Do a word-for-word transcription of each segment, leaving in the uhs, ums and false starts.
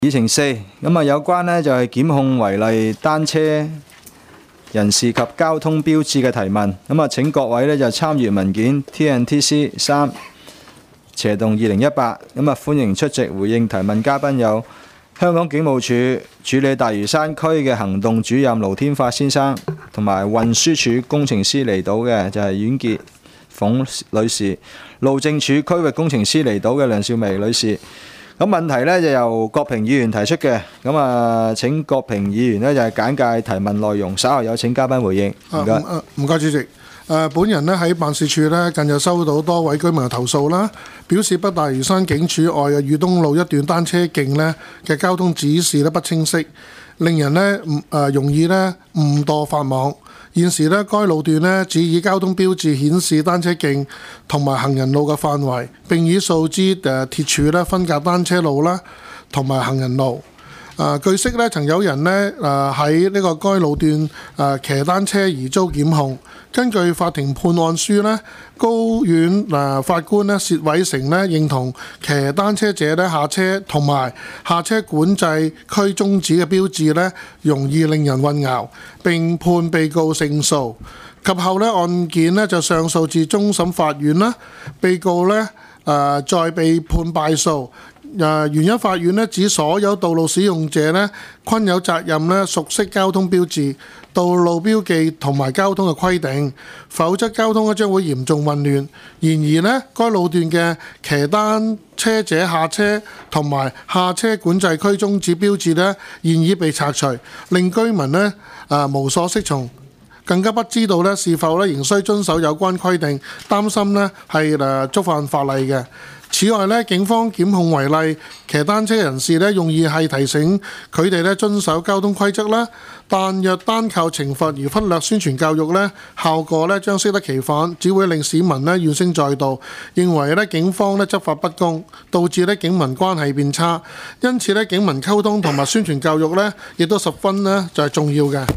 議程四咁啊，有關呢就係檢控違例單車人士及交通標誌嘅提問。咁啊，請各位呢就參閱文件 T N T C 三斜洞二零一八。咁啊，歡迎出席回應提問嘉賓有香港警務處處理大嶼山區嘅行動主任盧天發先生，同埋運輸署工程師嚟到嘅就係阮潔鳳女士，路政署區域工程師嚟到嘅梁少薇女士。咁問題呢就由郭平議員提出嘅，咁啊請郭平議員呢就係簡介提問內容，稍後有請嘉賓回應。唔該， 唔該主席。誒，本人呢喺辦事處呢近日收到多位居民嘅投訴啦，表示北大嶼山警署外嘅裕東路一段單車徑呢嘅交通指示呢不清晰，令人呢唔誒容易呢誤墮法網。現時呢，該路段呢只以交通標誌顯示單車徑同埋行人路嘅範圍，並以數支誒鐵柱呢分隔單車路啦同埋行人路。誒據悉呢，曾有人呢誒喺呢個該路段誒騎單車而遭檢控。根據法庭判案書呢，高院誒法官呢薛偉成呢認同騎單車者呢下車同埋下車管制區終止嘅標誌呢容易令人混淆，並判被告勝訴。及後呢案件呢就上訴至終審法院啦，被告呢誒再被判敗訴。誒原因法院呢指所有道路使用者呢均有責任呢熟悉交通標誌、道路標記同埋交通嘅規定，否則交通呢將會嚴重混亂。然而呢，該路段嘅騎單車者下車同埋下車管制區終止標誌呢現已被拆除，令居民呢誒無所適從，更加不知道呢是否呢仍需遵守有關規定，擔心呢係誒觸犯法例嘅。此外呢，警方檢控違例騎單車人士呢，用意係提醒佢哋呢遵守交通規則啦。但若單靠懲罰而忽略宣傳教育呢，效果呢將適得其反，只會令市民呢怨聲載道，認為呢警方呢執法不公，導致呢警民關係變差。因此呢，警民溝通同埋宣傳教育呢，亦都十分呢就係重要嘅。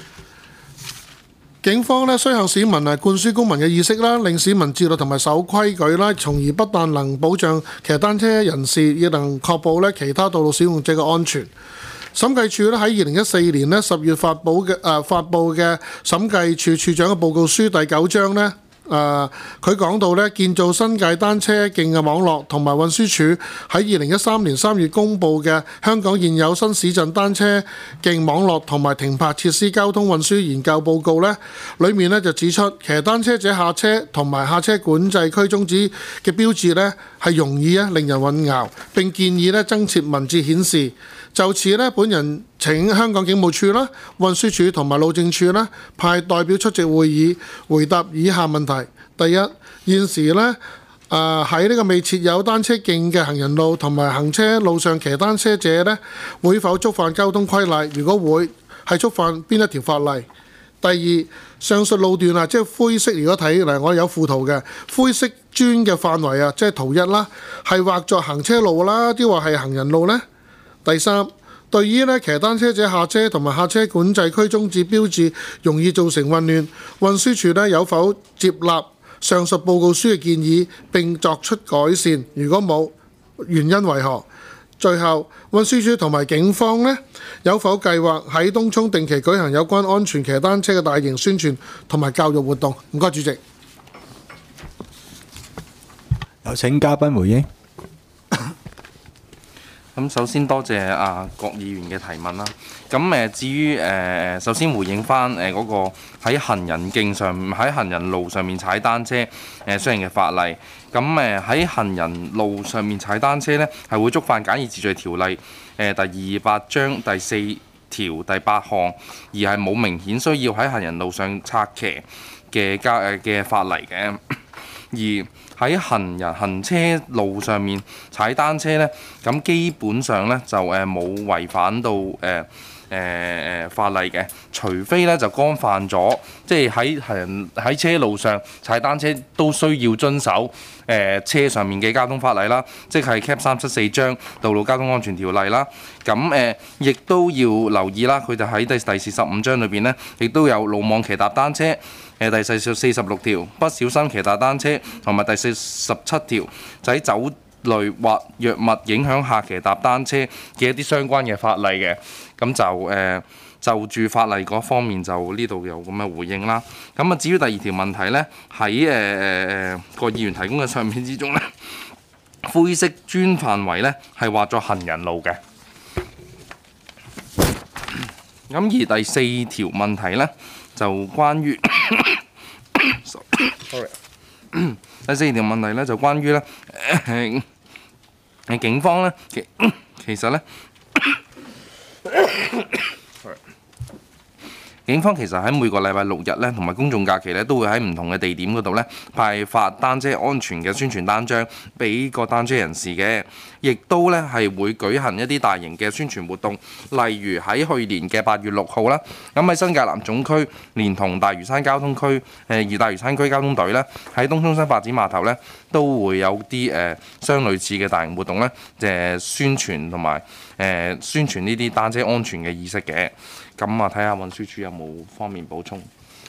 警方咧需向市民啊灌輸公民嘅意識啦，令市民自律同埋守規矩啦，從而不但能保障騎單車人士，亦能確保咧其他道路使用者嘅安全。審計署咧喺二零一四年咧十月發布嘅誒發布嘅審計署署長嘅報告書第九章咧。誒佢講到咧，建造新界單車徑嘅網絡同埋運輸署喺二零一三年三月公布嘅香港現有新市鎮單車徑網絡同埋停泊設施交通運輸研究報告咧，裏面咧就指出騎單車者下車同埋下車管制區終止嘅標誌咧係容易啊令人混淆，並建議咧增設文字顯示。就此呢，本人請香港警務處啦、運輸署同埋路政署啦派代表出席會議，回答以下問題。第一，現時呢誒喺呢個未設有單車徑嘅行人路同埋行車路上騎單車者呢，會否觸犯交通規例？如果會，係觸犯邊一條法例？第二，上述路段啊，即係灰色，如果睇嚟，我有附圖嘅灰色磚嘅範圍啊，即係圖一啦，係劃作行車路啦，抑或係行人路呢？第三，對於呢騎單車者下車同埋下車管制區終止標誌容易造成混亂，運輸署呢有否接納上述報告書嘅建議並作出改善？如果冇，原因為何？最後，運輸署同埋警方呢有否計劃喺東涌定期舉行有關安全騎單車嘅大型宣傳同埋教育活動？唔該，主席。 有請嘉賓回應。 咁首先多謝阿郭議員嘅提問啦。咁誒至於誒首先回應翻誒嗰個喺行人徑上喺行人路上面踩單車誒相應嘅法例。咁誒喺行人路上面踩單車咧，係會觸犯簡易秩序條例誒第二十八章第四條第八項，而係冇明顯需要喺行人路上策騎嘅交誒嘅法例嘅。而喺行人行車路上面踩單車咧，咁基本上咧就誒冇違反到誒誒誒法例嘅，除非咧就干犯咗，即係喺行喺車路上踩單車都需要遵守誒、呃、車上面嘅交通法例啦，即係 Cap 三七四章道路交通安全條例啦。咁誒亦都要留意啦，佢就喺第第四十五章裏邊咧，亦都有魯莽騎踏單車。誒第四十六條不小心騎踏單車，同埋第四十七條就喺酒類或藥物影響下騎踏單車嘅一啲相關嘅法例嘅。咁就誒、呃、就住法例嗰方面就呢度有咁嘅回應啦。咁啊至於第二條問題呢，喺誒誒誒個議員提供嘅相片之中呢，灰色磚範圍呢係劃作行人路嘅。咁而第四條問題呢，就關於，sorry，第四條問題呢，就關於呢，誒警方呢，其其實呢。警方其實喺每個禮拜六日咧，同埋公眾假期咧，都會喺唔同嘅地點嗰度咧派發單車安全嘅宣傳單張俾個單車人士嘅，亦都咧係會舉行一啲大型嘅宣傳活動，例如喺去年嘅八月六號啦，咁喺新界南總區連同大嶼山交通區誒而大嶼山區交通隊咧喺東涌新發展碼頭咧都會有啲誒相類似嘅大型活動咧，誒宣傳同埋誒宣傳呢啲單車安全嘅意識嘅。咁啊，睇下運輸署有冇方面補充。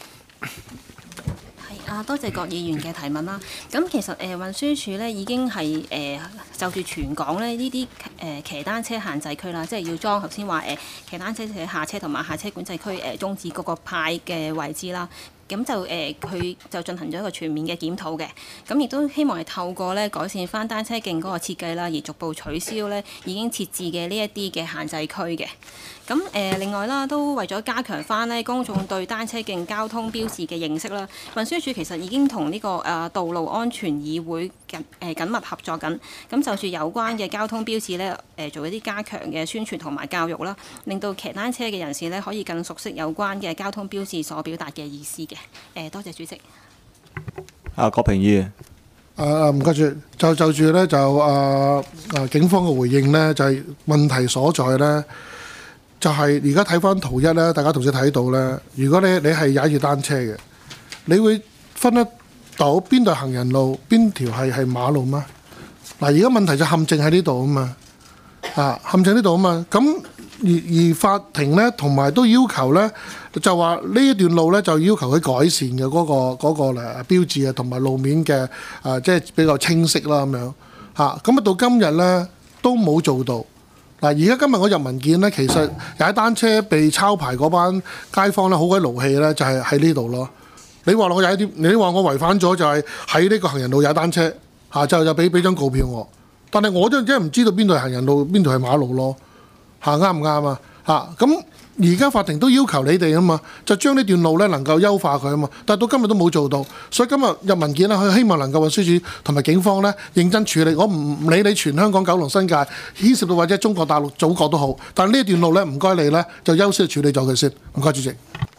係啊，多謝郭議員嘅提問啦。咁其實誒、呃、運輸署咧已經係誒、呃、就住全港咧呢啲誒騎單車限制區啦，即係要裝頭先話誒騎單車嘅下車同埋下車管制區誒中指嗰個牌嘅位置啦。咁就誒佢、呃、就進行咗一個全面嘅檢討嘅，咁亦都希望係透過咧改善翻單車徑嗰個設計啦，而逐步取消咧已經設置嘅呢一啲嘅限制區嘅。咁誒、呃、另外啦，都為咗加強翻咧公眾對單車徑交通標誌嘅認識啦，運輸署其實已經同呢、這個誒、呃、道路安全議會緊誒、呃、緊密合作緊。咁就住有關嘅交通標誌咧，誒、呃、做一啲加強嘅宣傳同埋教育啦，令到騎單車嘅人士咧可以更熟悉有關嘅交通標誌所表達嘅意思嘅。誒、呃、多謝主席。 啊，郭平議員。 誒唔該住，就就住咧就誒誒、呃呃、警方嘅回應咧，就係、是、問題所在咧。就係而家睇翻圖一咧，大家同時睇到咧。如果你你係踩住單車嘅，你會分得到邊度係行人路，邊條係係馬路嗎？嗱，而家問題就陷阱喺呢度啊嘛，啊陷阱呢度啊嘛。咁而而法庭咧，同埋都要求咧，就話呢一段路咧，就要求佢改善嘅嗰、嗰個嗰、嗰個誒標誌啊，同埋路面嘅啊，即係比較清晰啦咁樣嚇。咁啊到今日咧都冇做到。嗱，而家今日我入文件咧，其實踩單車被抄牌嗰班街坊咧，好鬼勞氣咧，就係喺呢度咯。你話我踩啲，你話我違反咗，就係喺呢個行人路踩單車，下晝就俾俾張告票我。但係我都真係唔知道邊度係行人路，邊度係馬路咯。嚇啱唔啱啊？嚇咁而家法庭都要求你哋啊嘛，就將呢段路咧能夠優化佢啊嘛。但係到今日都冇做到，所以今日入文件咧，佢希望能夠運輸署同埋警方咧認真處理。我唔理你全香港九龍新界牽涉到或者中國大陸祖國都好，但係呢一段路咧唔該你咧就優先處理咗佢先。唔該主席。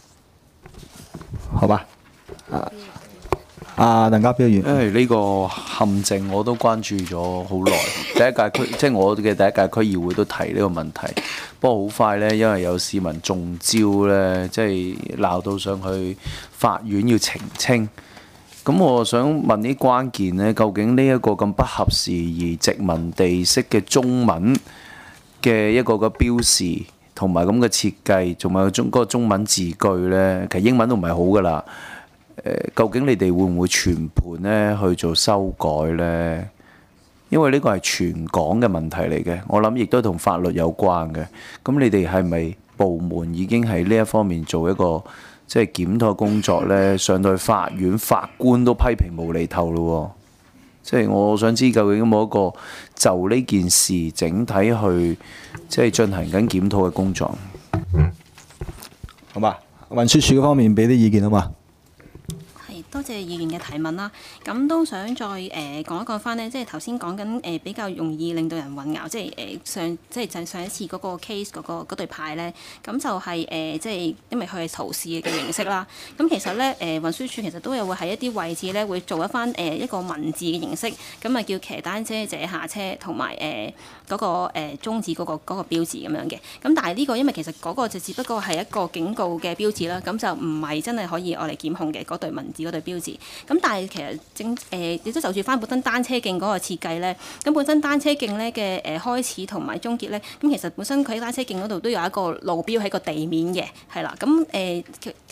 好吧。啊。啊，鄧家彪議員， 因為呢個陷阱我都關注咗好耐，第一屆區即係我嘅第一屆區議會都提呢個問題，不過好快呢，因為有市民中招呢，即係鬧到上去法院要澄清。咁我想問啲關鍵呢，究竟呢一個咁不合時宜殖民地式嘅中文嘅一個個標示同埋咁嘅設計，仲有中嗰個中文字句呢，其實英文都唔係好噶啦。究竟你哋會唔會全盤咧去做修改呢？因為呢個係全港嘅問題嚟嘅，我諗亦都同法律有關嘅。咁你哋係咪部門已經喺呢一方面做一個即係檢討工作呢？上到去法院，法官都批評無厘頭咯。即係我想知究竟有冇一個就呢件事整體去即係進行緊檢討嘅工作？ 好嘛，運輸署嗰方面俾啲意見好嘛？ 多謝議員嘅提問啦，咁都想再誒、呃、講一講翻呢，即係頭先講緊誒比較容易令到人混淆，即係誒、呃、上即係就上一次嗰個 case 嗰、嗰個對牌呢，咁就係、是、誒、呃、即係因為佢係圖示嘅形式啦，咁其實呢，誒、呃、運輸署其實都有會喺一啲位置呢會做一翻誒、呃、一個文字嘅形式，咁啊叫騎單車者下車同埋誒嗰個誒中指嗰個嗰、嗰個標誌咁樣嘅，咁但係呢個因為其實嗰個就只不過係一個警告嘅標誌啦，咁就唔係真係可以我嚟檢控嘅嗰對文字嗰對標誌，咁但係其實正誒亦都就住翻本身單車徑嗰個設計咧，咁本身單車徑咧嘅誒開始同埋終結咧，咁其實本身佢喺單車徑嗰度都有一個路標喺個地面嘅，係啦，咁誒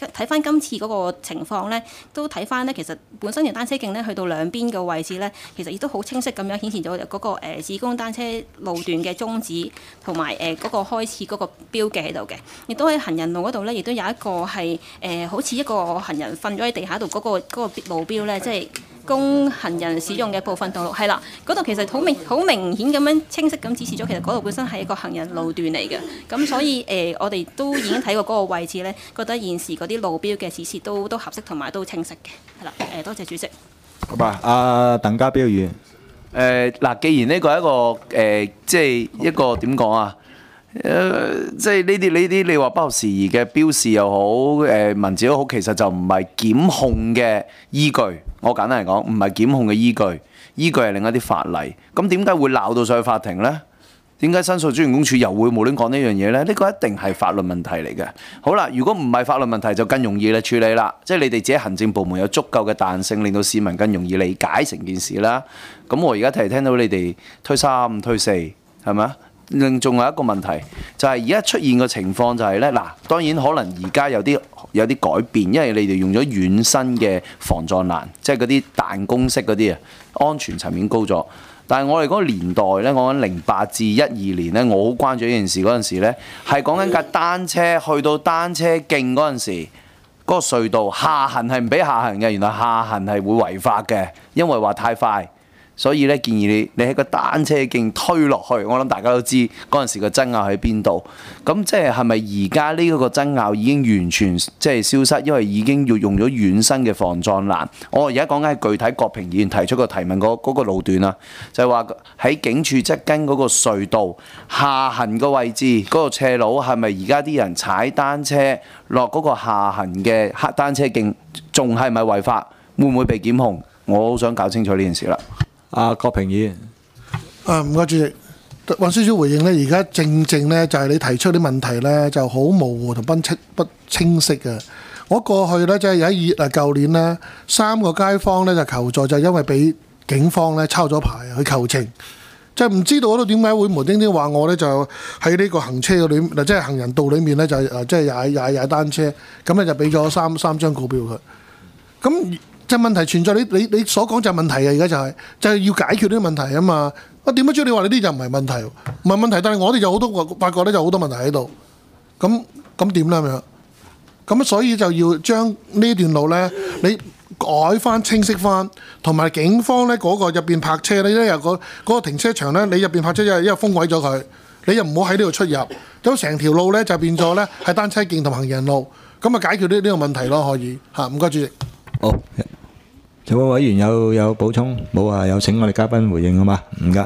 睇翻今次嗰個情況咧，都睇翻咧，其實本身條單車徑咧去到兩邊嘅位置咧，其實亦都好清晰咁樣顯示咗嗰個誒子公單車路段嘅終止同埋誒嗰個開始嗰個標記喺度嘅，亦都喺行人路嗰度咧，亦都有一個係誒、呃、好似一個行人瞓咗喺地下度嗰個嗰個路標咧，即係供行人使用嘅部分道路，係啦，嗰度其實好明好明顯咁樣清晰咁指示咗，其實嗰度本身係一個行人路段嚟嘅。咁所以誒、呃，我哋都已經睇過嗰個位置咧，覺得現時嗰啲路標嘅指示都都合適同埋都清晰嘅。係啦，誒、呃、多謝主席。 好吧，阿鄧家彪議員。 誒嗱，既然呢個係一個誒、呃，即係一個點講啊？誒、呃，即係呢啲呢啲，你話不合時宜嘅標示又好，誒、呃、文字都好，其實就唔係檢控嘅依據。我簡單嚟講，唔係檢控嘅依據，依據係另一啲法例。咁點解會鬧到上去法庭呢？點解申訴專員公署又會無端講呢樣嘢呢？呢個一定係法律問題嚟嘅。好啦，如果唔係法律問題，就更容易嚟處理啦。即係你哋自己行政部門有足夠嘅彈性，令到市民更容易理解成件事啦。咁我而家聽聽到你哋推三推四，係咪啊？另仲有一個問題，就係而家出現嘅情況就係呢。嗱，當然可能而家有啲有啲改變，因為你哋用咗軟身嘅防撞欄，即係嗰啲彈弓式嗰啲啊，安全層面高咗。但係我哋嗰個年代呢，講緊零八至一二年呢，我好關注呢件事嗰陣時呢，係講緊架單車去到單車徑嗰陣時，嗰個隧道下行係唔俾下行嘅，原來下行係會違法嘅，因為話太快。所以咧，建議你你喺個單車徑推落去，我諗大家都知嗰陣時個爭拗喺邊度。咁即係係咪而家呢一個爭拗已經完全即係消失？因為已經要用咗軟身嘅防撞欄。我而家講緊係具體郭平議員提出個提問嗰嗰個路段啦，就係話喺警署側跟嗰個隧道下行個位置嗰個斜路，係咪而家啲人踩單車落嗰個下行嘅黑單車徑，仲係咪違法？會唔會被檢控？我好想搞清楚呢件事啦。 阿郭平議員， 啊唔該主席，運輸署回應呢，而家正正呢，就係你提出啲問題呢，就好模糊同不清不清晰嘅。我過去呢，即係有一二誒舊年呢，三個街坊呢就求助，就因為俾警方呢抄咗牌去求情，就唔知道嗰度點解會無端端話我呢，就喺呢個行車嘅裏，即係行人道裏面呢，就誒即係踩踩踩單車，咁咧就俾咗三三張告票佢，咁。即係問題存在，你你你所講就係問題啊！而家就係、是、就係、是、要解決呢啲問題啊嘛！我點解知你話你啲就唔係問題，唔係問題，但係我哋就好多發覺咧，就好多問題喺度。咁咁點咧咁樣？咁所以就要將呢段路咧，你改翻清晰翻，同埋警方咧嗰個入邊泊車咧，因為個嗰個停車場咧，你入邊泊車因為因為封毀咗佢，你又唔好喺呢度出入，咁成條路咧就變咗咧係單車徑同行人路，咁啊解決呢呢個問題咯，可以嚇。唔該主席。 好，有冇委員有有補充？冇啊，有請我哋嘉賓回應好嘛？唔該。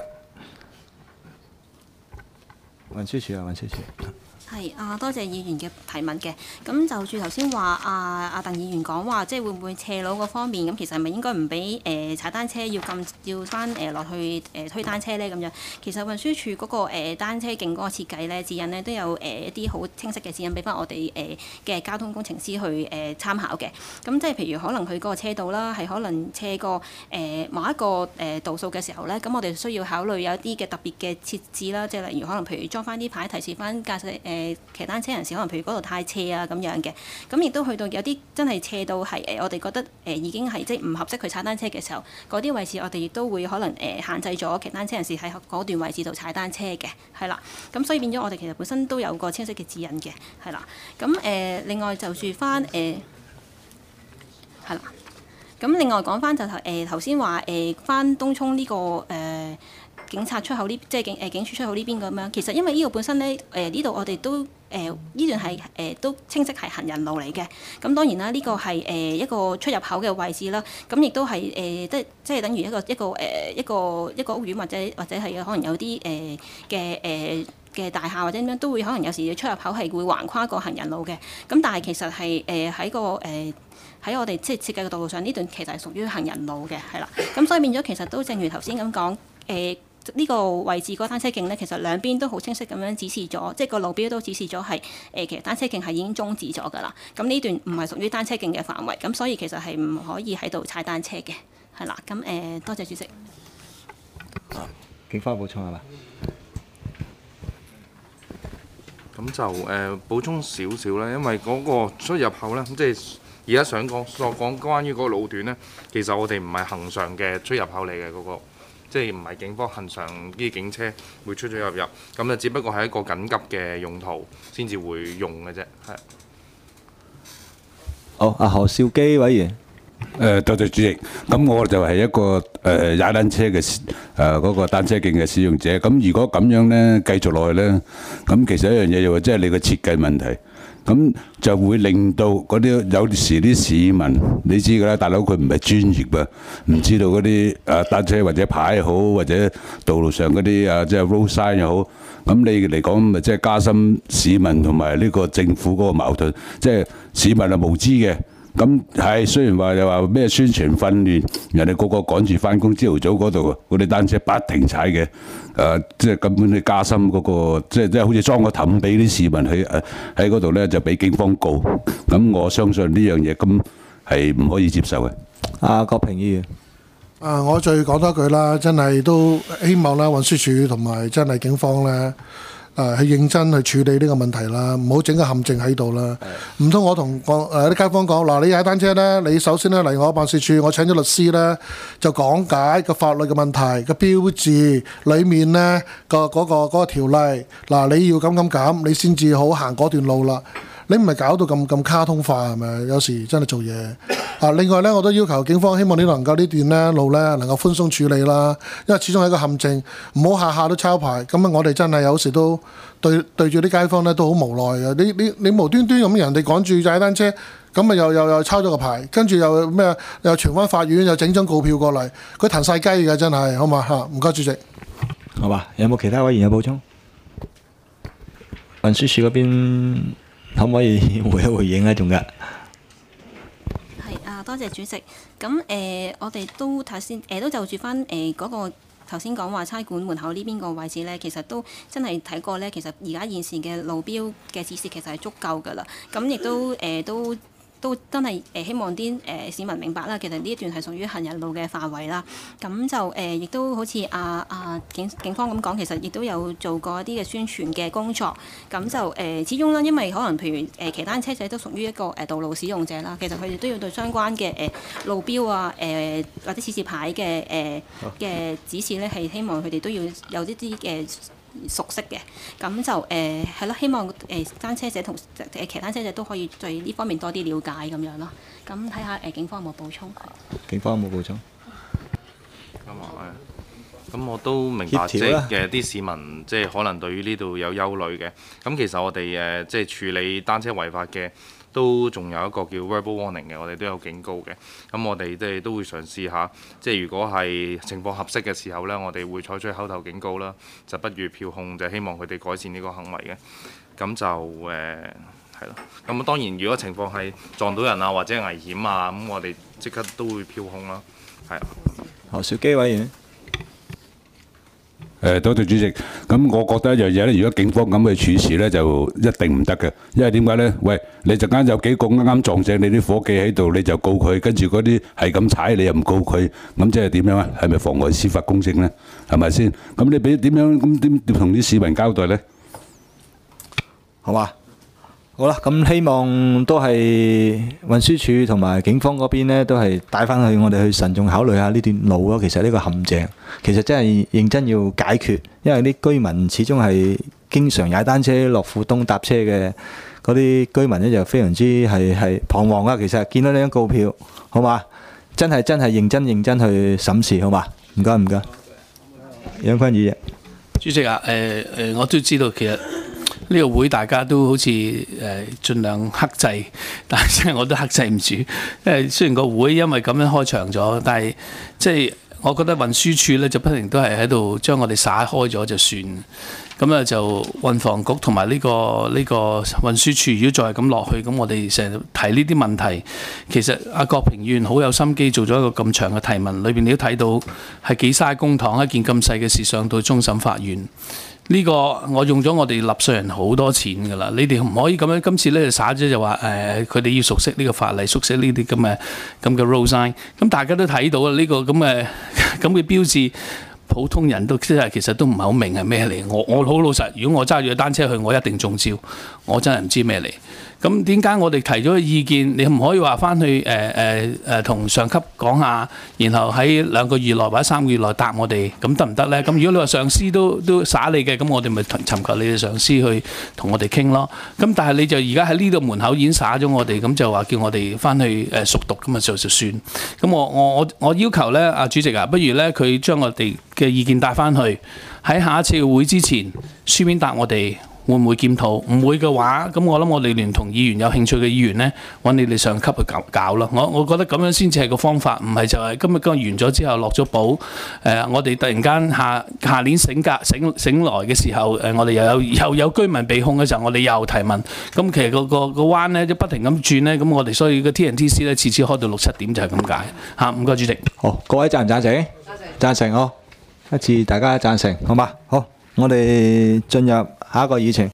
運輸署啊，運輸署。 係啊，多謝議員嘅提問嘅。咁就住頭先話啊啊鄧議員講話，即係會唔會斜路嗰方面咁，其實係咪應該唔俾誒踩單車要禁要翻誒落去誒、呃、推單車咧咁樣？其實運輸署嗰、那個誒、呃、單車徑嗰個設計咧指引咧都有誒、呃、一啲好清晰嘅指引俾翻我哋誒嘅交通工程師去誒、呃、參考嘅。咁即係譬如可能佢嗰個車道啦，係可能斜過誒、呃、某一個誒、呃、度數嘅時候咧，咁我哋需要考慮有一啲嘅特別嘅設置啦，即係例如可能譬如裝翻啲牌提示翻駕駛誒。呃誒騎單車人士可能譬如嗰度太斜啊咁樣嘅，咁亦都去到有啲真係斜到係誒我哋覺得誒已經係即係唔合適去踩單車嘅時候，嗰啲位置我哋亦都會可能誒限制咗騎單車人士喺嗰段位置度踩單車嘅，係啦。咁所以變咗我哋其實本身都有個清晰嘅指引嘅，係啦。咁誒、呃、另外就住翻誒係啦。咁另外講翻就頭誒頭先話誒翻東涌呢、這個誒。呃警察出口呢，即係警誒警署出口呢邊咁樣。其實因為呢個本身咧，誒呢度我哋都誒呢、呃、段係誒、呃、都清晰係行人路嚟嘅。咁當然啦，呢、這個係誒、呃、一個出入口嘅位置啦。咁亦都係誒即即係等於一個一個誒、呃、一個一個屋苑或者或者係可能有啲誒嘅誒嘅大廈或者點樣都會可能有時出入口係會橫跨個行人路嘅。咁但係其實係誒喺個誒。呃喺我哋即係設計嘅道路上，呢段其實係屬於行人路嘅，係啦。咁所以變咗其實都正如頭先咁講，誒、呃、呢、這個位置嗰個單車徑咧，其實兩邊都好清晰咁樣指示咗，即係個路標都指示咗係誒其實單車徑係已經終止咗㗎啦。咁呢段唔係屬於單車徑嘅範圍，咁所以其實係唔可以喺度踩單車嘅，係啦。咁誒、呃、多謝主席。 警方補充係嘛？ 咁就誒、呃、補充少少啦，因為嗰個出入口咧，即係而家想講所講關於嗰個路段咧，其實我哋唔係恆常嘅出入口嚟嘅嗰個。即係唔係警方恆常啲警車會出出入入，咁就只不過係一個緊急嘅用途先至會用嘅啫，係。 好，阿何兆基委員。 誒多謝主席，咁我就係一個誒踩單車嘅誒嗰個單車徑嘅使用者。咁如果咁樣咧繼續落去咧，咁其實一樣嘢就話即係你個設計問題，咁就會令到嗰啲有時啲市民，你知㗎啦，大佬佢唔係專業㗎，唔知道嗰啲誒單車或者牌好，或者道路上嗰啲啊即係 road sign 又好，咁你嚟講咪即係加深市民同埋呢個政府嗰個矛盾，即係市民係無知嘅。咁係雖然話又話咩宣傳訓練，人哋個個趕住翻工，朝頭早嗰度嗰啲單車不停踩嘅，誒、呃、即係根本你加深嗰、嗰個，即係即係好似裝個氹俾啲市民喺誒喺嗰度咧，就俾警方告。咁我相信呢樣嘢咁係唔可以接受嘅。 阿郭平議員。 啊！我再講多句啦，真係都希望咧運輸署同埋真係警方咧。誒去認真去處理呢個問題啦，唔好整個陷阱喺度啦。唔通我同個誒啲街坊講嗱，你踩單車咧，你首先咧嚟我辦事處，我請咗律師咧，就講解個法律嘅問題，個標誌裡面咧個嗰個嗰個條例嗱，你要咁咁咁，你先至好行嗰段路啦。你唔係搞到咁咁卡通化係咪？有時真係做嘢啊！另外咧，我都要求警方希望你能夠呢段咧路咧能夠寬鬆處理啦，因為始終係一個陷阱，唔好下下都抄牌。咁啊，我哋真係有時都對對住啲街坊咧都好無奈嘅。你你你無端端咁人哋趕住踩單車，咁啊又又又抄咗個牌，跟住又咩又傳翻法院，又整張告票過嚟，佢騰晒雞嘅真係，好嘛嚇？唔該主席。 好吧，有冇其他委員有補充？運輸署嗰邊。可唔可以回一回應咧？仲嘅係啊，多謝主席。咁誒、呃，我哋都頭先誒都就住翻誒嗰個頭先講話差館門口呢邊個位置咧，其實都真係睇過咧。其實而家現時嘅路標嘅指示其實係足夠㗎啦。咁亦都誒、呃、都。都真係誒希望啲誒市民明白啦，其實呢一段係屬於行人路嘅範圍啦。咁就誒亦都好似啊啊警警方咁講，其實亦都有做過一啲嘅宣傳嘅工作。咁就誒、呃、始終啦，因為可能譬如誒騎單車者都屬於一個誒道路使用者啦，其實佢哋都要對相關嘅誒路標啊誒、呃、或者指示牌嘅誒嘅指示咧，係希望佢哋都要有一啲嘅熟悉嘅，咁就誒係咯，希望誒、呃、單車者同誒騎單車者都可以對呢方面多啲了解咁樣咯。咁睇下誒警方有冇補充？ 警方有冇補充？ 咁啊，咁我都明白，即係嘅啲市民即係可能對於呢度有憂慮嘅。咁其實我哋誒即係處理單車違法嘅。都仲有一個叫 verbal warning 嘅，我哋都有警告嘅。咁我哋即係都會嘗試下，即係如果係情況合適嘅時候呢，我哋會採取口頭警告啦，就不予票控，就希望佢哋改善呢個行為嘅。咁就誒係咯。咁當然，如果情況係撞到人啊或者危險啊，咁我哋即刻都會票控啦。係。 何兆基委員。 誒多謝主席，咁我覺得一樣嘢咧，如果警方咁去處事咧，就一定唔得嘅，因為點解咧？喂，你陣間有幾個啱啱撞正你啲伙計喺度，你就告佢，跟住嗰啲係咁踩，你又唔告佢，咁即係點樣啊？係咪妨礙司法公正咧？係咪先？咁你俾點樣咁點同啲市民交代咧？ 好嘛？好啦，咁希望都係運輸署同埋警方嗰邊呢，都係帶翻去我哋去慎重考慮下呢段路咯。其實呢個陷阱，其實真係認真要解決，因為啲居民始終係經常踩單車落富東搭車嘅嗰啲居民呢，就非常之係係彷徨啊。其實見到呢張告票，好嘛？真係真係認真認真去審視，好嘛？唔該唔該。楊坤宇， 主席啊，誒、呃、誒，我都知道其實。呢個會大家都好似誒盡量克制，但係即係我都克制唔住，因為雖然個會因為咁樣開場咗，但係即係我覺得運輸署咧就不停都係喺度將我哋撒開咗就算，咁啊就運房局同埋呢個呢個運輸署，如果再係咁落去，咁我哋成日提呢啲問題，其實阿郭平議員好有心機做咗一個咁長嘅提問，裏邊你都睇到係幾嘥公帑，一件咁細嘅事上到終審法院。呢個我用咗我哋納稅人好多錢㗎啦，你哋唔可以咁樣。今次咧就耍咗就話誒，佢哋要熟悉呢個法例，熟悉呢啲咁嘅咁嘅 road sign。咁大家都睇到啦，呢個咁嘅咁嘅標誌普通人都即係其實都唔係好明係咩嚟。我我好老實，如果我揸住個單車去，我一定中招。我真係唔知咩嚟。咁點解我哋提咗個意見，你唔可以話翻去誒誒誒同上級講下，然後喺兩個月內或者三個月內答我哋，咁得唔得呢？咁如果你話上司都都耍你嘅，咁我哋咪尋求你哋上司去同我哋傾咯。咁但係你就而家喺呢度門口已經耍咗我哋，咁就話叫我哋翻去誒熟讀咁啊就就算。咁我我我我要求呢，阿主席啊，不如呢，佢將我哋嘅意見帶翻去，喺下一次嘅會之前書面答我哋。會唔會檢討？唔會嘅話，咁我諗我哋聯同議員有興趣嘅議員呢，揾你哋上級去搞搞咯。我我覺得咁樣先至係個方法，唔係就係今日今日完咗之後落咗保，誒、呃、我哋突然間下下年醒覺醒醒來嘅時候，誒、呃、我哋又有又有居民被控嘅時候，我哋又提問。咁其實個個個彎呢，就不停咁轉呢。咁我哋所以個 T N T C 呢，次次開到六七點就係咁解嚇。唔該主席。 好，各位贊唔贊成？贊成，好，一致大家贊成，好嘛？好，我哋進入下一個議程。